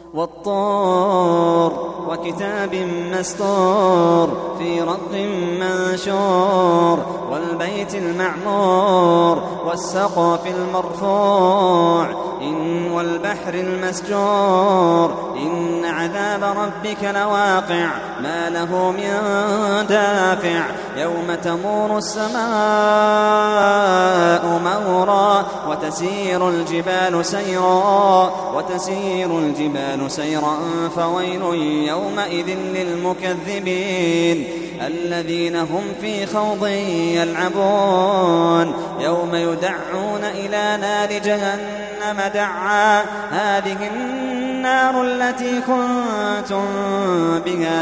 والطور وكتاب مسطور في رق منشور والبيت المعمور والسقف المرفوع والبحر المسجور إن عذاب ربك لواقع ما له من دافع يوم تمور السماء مورا وتسير الجبال سيرا فويل يومئذ للمكذبين الذين هم في خوض يلعبون يوم يدعون إلى نار جهنم دعا هذه النار التي كنتم بها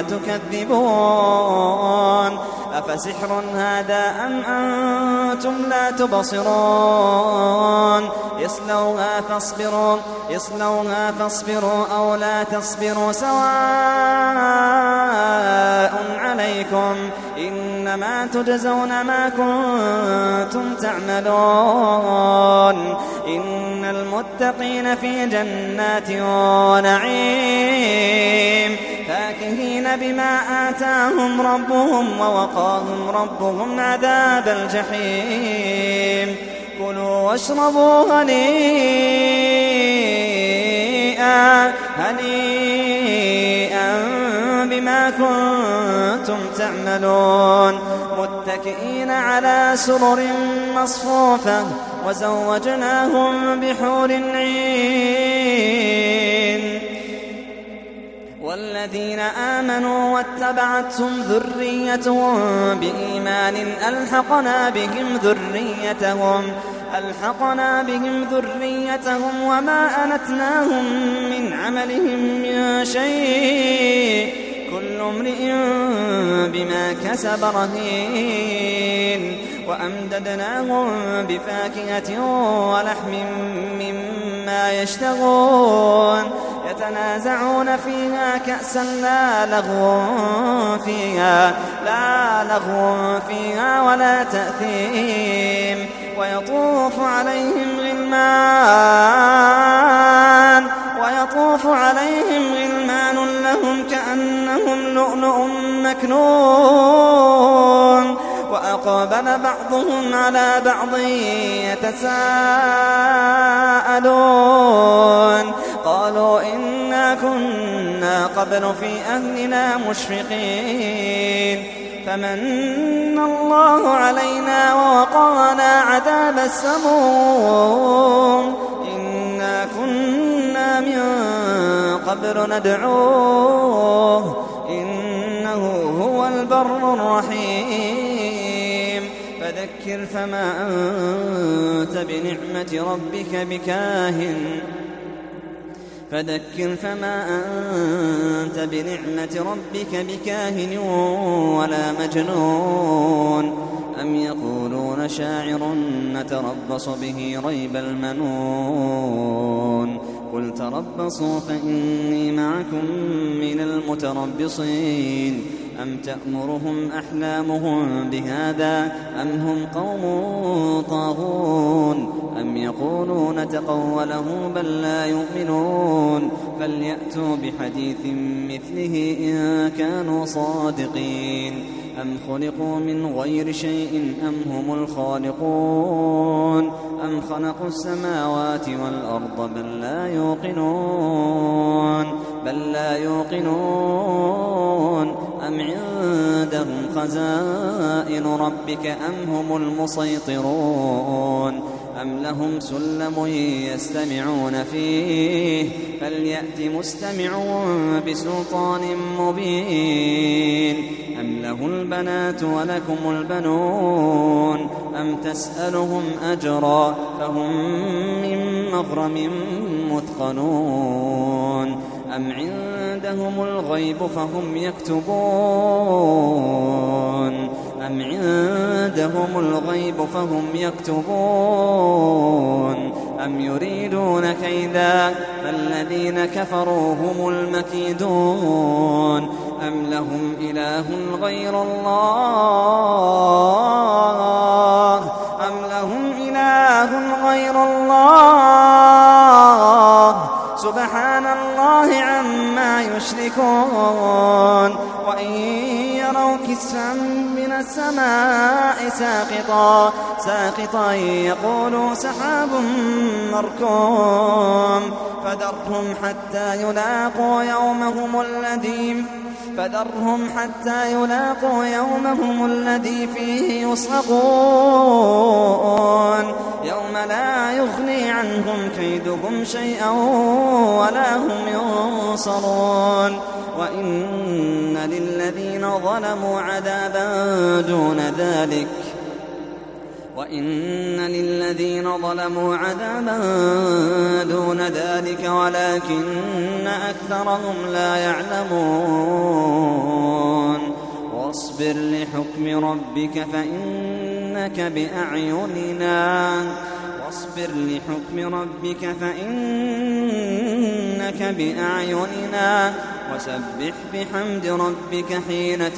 تكذبون أفسحر هذا أم أنتم لا تبصرون اصلوها فاصبروا أو لا تصبروا سواء عليكم إنما تجزون ما كنتم تعملون إن المتقين في جنات ونعيم فاكهين بما آتاهم ربهم ووقاهم ربهم عذاب الجحيم كلوا واشربوا هنيئا بما كنتم تعملون متكئين على سرر مصفوفة وزوجناهم بحور عين والذين آمنوا واتبعتهم ذريتهم بإيمان ألحقنا بهم ذريتهم وما ألتناهم من عملهم من شيء كل امرئ بما كسب رهين وأمددناهم بفاكهة ولحم مما يشتهون يتنازعون فيها كأسا لا لغو فيها ولا تأثيم ويطوف عليهم غلمان لهم كأنهم لؤلؤ مكنون وأقبل بعضهم على بعض يتساءلون قالوا إنا كنا قبل في أهلنا مشفقين فمن الله علينا ووقانا عذاب السموم إنا كنا من قبل ندعوه إنه هو البر الرحيم فذكر فما أنت بنعمة ربك بكاهن ولا مجنون أم يقولون شاعر نتربص به ريب المنون قل تربصوا فإني معكم من المتربصين أم تأمرهم أحلامهم بهذا أم هم قوم طاغون أم يقولون تقوله بل لا يؤمنون فليأتوا بحديث مثله إن كانوا صادقين أم خلقوا من غير شيء أم هم الخالقون أم خلقوا السماوات والأرض بل لا يوقنون أم عندهم خزائن ربك أم هم المسيطرون أم لهم سلم يستمعون فيه فليأت مستمعون بسلطان مبين أم له البنات ولكم البنون أم تسألهم أجرا فهم من مغرم مثقلون أم عندهم الغيب فهم يكتبون أم يريدون كيدا فالذين كفروا هم المكيدون أم لهم إله غير الله سبحان الله عما يشركون وإن يروا كسفا من السماء ساقطا يقولوا سحاب مركوم فذرهم حتى يلاقوا يومهم الذي فيه يصعقون يوم لا يغني عنهم كيدهم شيئا ولا هم ينصرون وإن للذين ظلموا عذابا دون ذلك ولكن أكثرهم لا يعلمون واصبر لحكم ربك فإنك بأعيننا وسبح بحمد ربك حين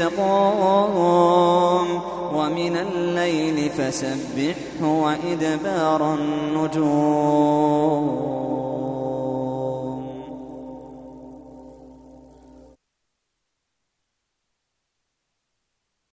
تقوم ومن الليل فسبحه وإدبار النجوم